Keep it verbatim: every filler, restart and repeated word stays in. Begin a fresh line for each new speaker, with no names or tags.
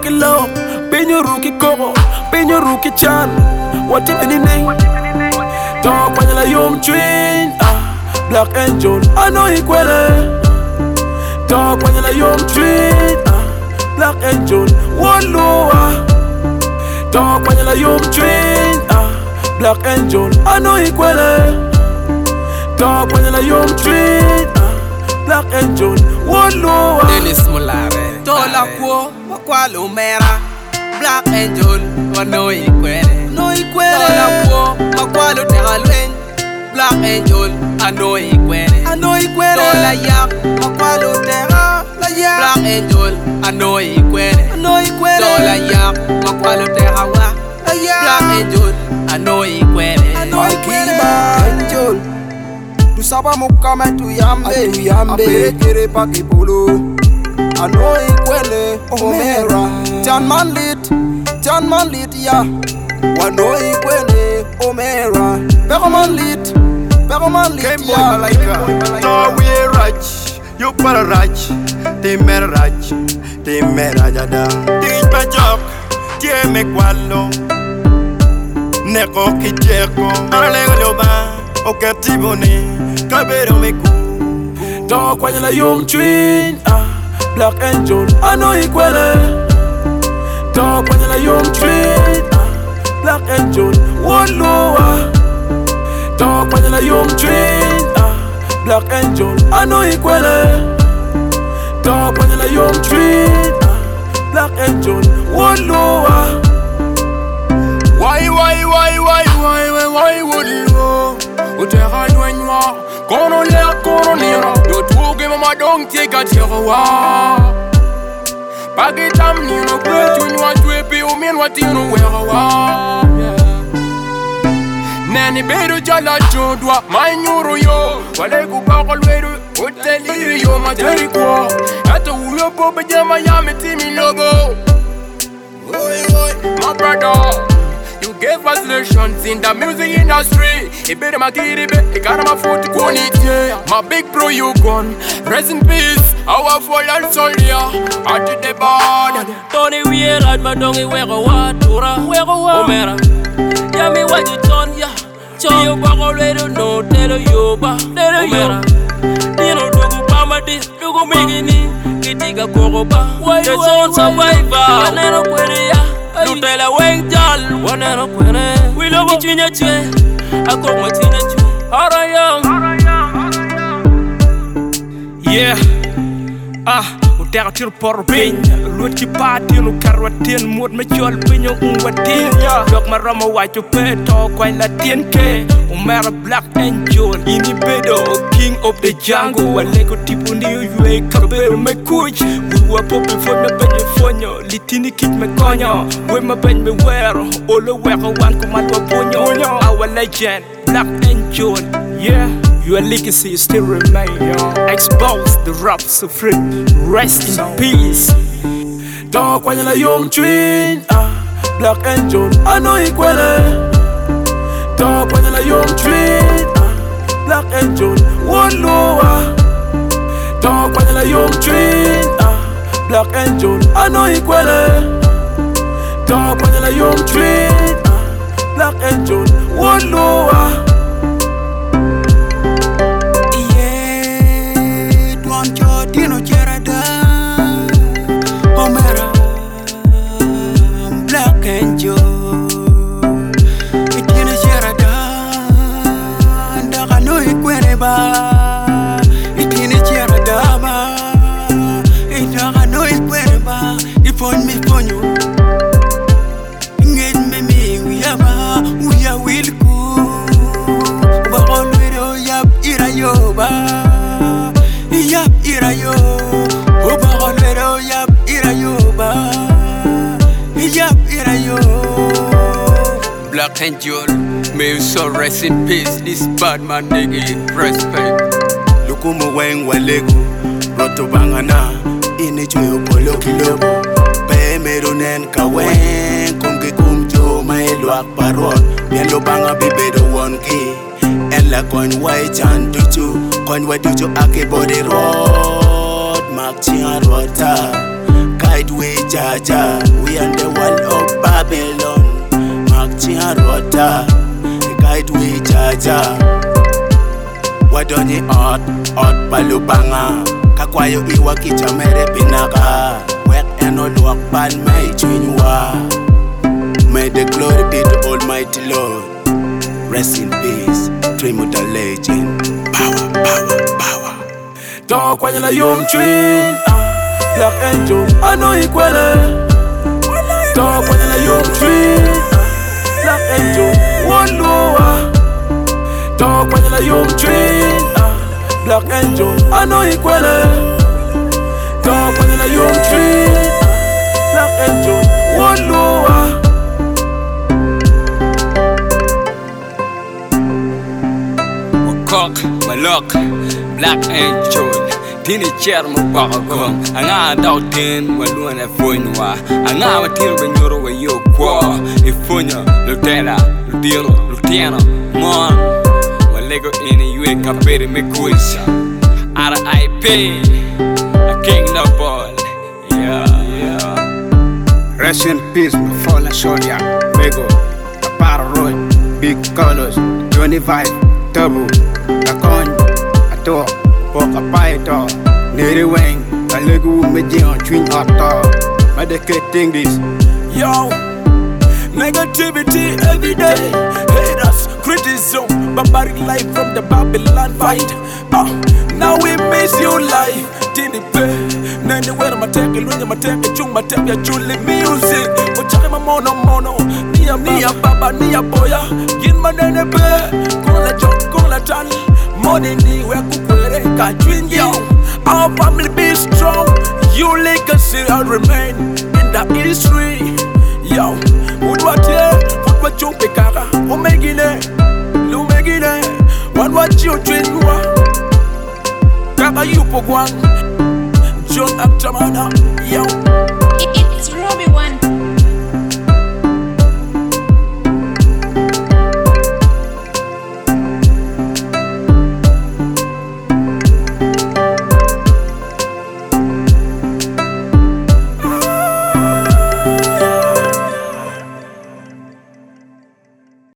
ruki low, pinyo ruki koko, pinyo ruki chan. What if any name? Talk when you young twin, ah, Black Angel, I know he quelle. Talk when you young twin, ah, Black Angel, one lower. Talk when you young twin, ah, Black Angel, I know he quelle. Talk when you young twin, ah, Black Angel, one lower.
Dennis Molare, Tola Quo, Maqualo Mera, Black Angel, one no equere, no equere. Tola Quo, Maqualo Terralwen, Black Angel, I know equere, I know equere. Tola Yak, Maqualo Terra, La Yak, Black Angel, I know equere, I know equere. Tola Yak, Maqualo Terra, La Yak, Black Angel, I know equere, I know equere.
Angel. Tu saba mukame tu yambe, tu yambe. Apere pa kipolo. Ano ikwele Omera. John man lit, John man lit ya. Wano ikwele Omera. Pero man lit, pero man lit
Game
ya.
boy malaika. No we raj, you para raj. Te mer raj, te mer rajada. Te pajok, te me kwalo. Neko kijeko. Arale globa, okatibone.
Talk when you young twin, ah, Black Angel, I know he quelle. Talk when you young twin, ah, Black Angel, one lower. Talk when you young twin, ah, Black Angel, I know he quelle. Talk when you young twin, ah, Black Angel, one lower.
Why, why, why, why, why, why, why would you go? Au terrain noir, qu'on en l'air, qu'on en ira. Yo tout que maman donc t'es qu'à tiroir. Pas que t'as mis no peu, tu n'as tué, puis au mien, what you know where I was. Nani bedu jala jodwa, my nyuro yo. Wale kupa kolwedu, hoteli yo materi kwa. Ato uyo pope jama ya metimi logo. My brother, you gave us lessons in the music industry. It better my kitty, it got my foot to it, yeah. My big bro, you gone. Rest in peace, our fallen soldier. I did the bad.
Tony, we are at my dongy, where a water, where a Omera. Yami, what you done, yeah. Chow, you back already, no, tell you, but tell you, you know, do Bama this, do go make it, get a Koroba. Why you on survivor? I never put it. No tell a wing doll, one and a queen. We love between your two. I got my teen at you. Alright,
yeah, ah, o terre por bem. L'autre qui partit, nous carottine, mood me chol pignon, un watin. Dok ma rama white to pay, talk when la tien ke. Omera Black Angel, ini bedo, king of the jungle. A lego tipo ni you kabero me kuch. We were popping for me benye fonyo, litini kit me konyo. We ma ben me wear, all the wear one command wa ponyo. Our legend, Black Angel, yeah. Your legacy still remain, yo. Expose the rap so free. Rest in peace. Talk when you're young twin, ah, Black Angel, I know he quelle. Talk when you're young twin, ah, Black Angel, one lower. Talk when you're young twin, ah, Black Angel, I know he quelle. Talk when you're young twin, ah, Black Angel, one lower.
Black Angel, it tiene Sheridan. Daga no ikwereba, it tiene Sheridan. It daga no ikwereba, it on me for you. Get me me, we are we are will go. But all we do yap irayoba, yap irayo. But all we do yap irayoba.
Black Angel, may you so rest in peace. This bad man nigga, respect.
Lukumu weng walegu, roto bangana, ini chuyo polo kilobo. Pe merunen kaweng, kumki kumjo maelo akparot. Bien lo banga bibedo wonki, en la coin way chan tuchu, coin way tuchu ake body road, mak chia rota.
guide way Jaja. We on the wall of Babylon. Mark Chiarota, guide way Jaja. What on the art, art palubanga. Kakwayo iwa kicha mere pinaka. Work and all work ban may chinwa. May the glory be to Almighty Lord. Rest in peace, dream of the legend. Power, power, power.
Talk when you're young twin. Black Angel, I know you quelle. Talk when you're young twin. Black Angel, one lower. Talk when you're young twin. Black Angel, I know you quelle. Talk when you're young twin. Black Angel, one lower. Cock, Malok, Black Angel, Tini Chair Mubagong, and I doubt ten, Walun and Funua, and I will tell when you're away your qua, if Funya, Lutella, Lutino, Lutiano, Mon, Walego in a U A Caperi Mequiz, R I P, a king no ball, yeah, yeah.
Rest in peace, my fallen soldier, Bego, a Parroy, Big Colors, twenty-five, Turbo. Con, a to, poca paito, near wing, a legu median twin auto. Medicating this.
Yo, negativity every day. Haters, criticism, barbaric life from the Babylon fight. Uh, now we miss you life. Tini pay, nani where ma take it, when ma take it, chung ma take it, chuli music. Ochake ma mono mono, niya niya baba niya boya. Gin ma nene be, kola jok kola tani. Money ni we kukwere ka twin yo. Our family be strong. You legacy will remain in the history. Yo, udwa tie, udwa chumpe kaka. Omegine, lumegine. One what you twin wa. Kaka yupo gwang. John Actamana, yo.